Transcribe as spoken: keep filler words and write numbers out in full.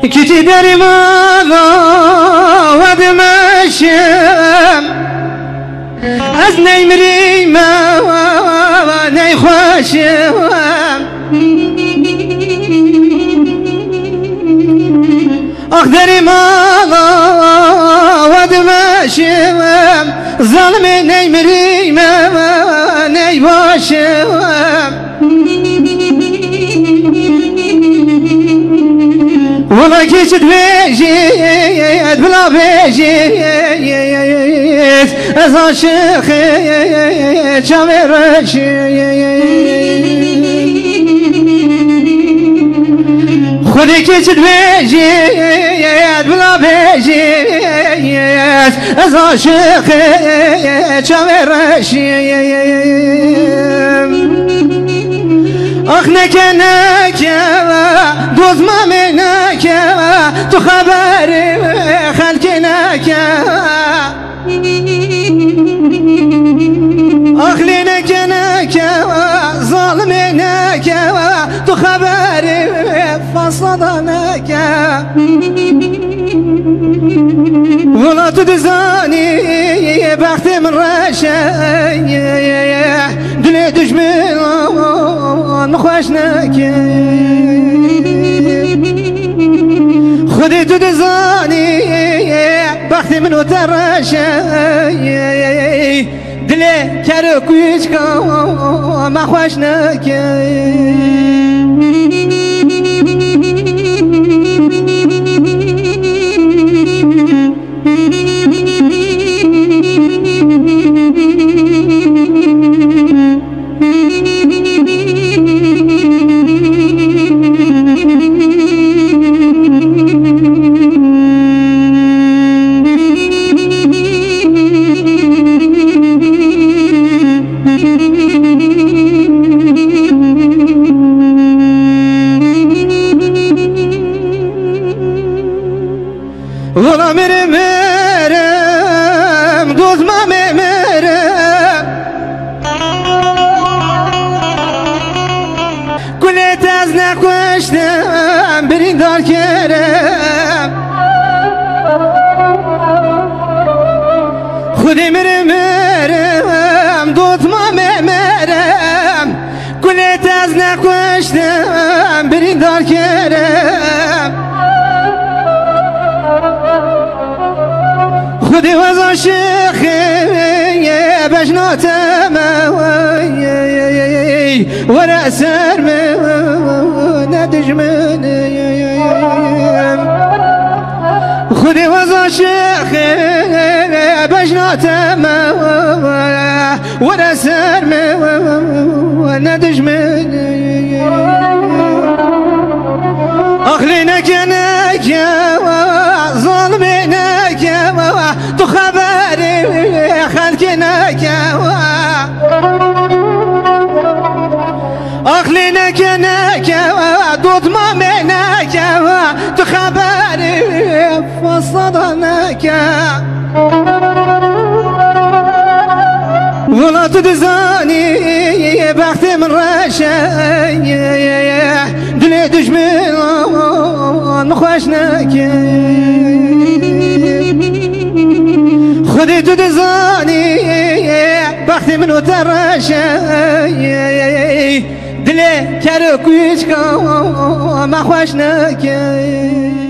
كتي داري ما غاود ماشم از نی مریم نی خوشم آخ داری ما غاود ماشم ظالم نی مریم نی باشم والله كيشت بيجيت بلا بيجيت ازا شيخي شامرشي خذي كيشت بيجيت بلا بيجيت ازا شيخي شامرشي اخ نکه نکه دوز ما نکه تو خبر خلق نکه اخ لی نکه نکه ظالم نکه تو خبر فصد نکه ولا تدزانی بخت من رشه دل دشمن خوش نکه خودی تو دزانی بخت منو ترشه دل کرو کویچ کام ما خوش نکه والله مرم مرم دوز ما مرم كل تازنا كوشتم برين دار كرم خودي مرم مرم دوز ما مرم كل تازنا كوشتم برين دار كرم خودی وزا شیخی بجناتم ورا سرم ندجمن خودی وزا شیخی بجناتم ورا سرم ندجمن اخلي نكا نكا ظالمي نكا تو خبري خلق نكا اخلي نكا نكا دوت مامي نكا تو خبري فصد نكا ولا تدزاني بخت من رشا دل دشمن خوش نکه خودی تو دزانی بخت منو ترشه دل کرو کویچ کام خوش نکه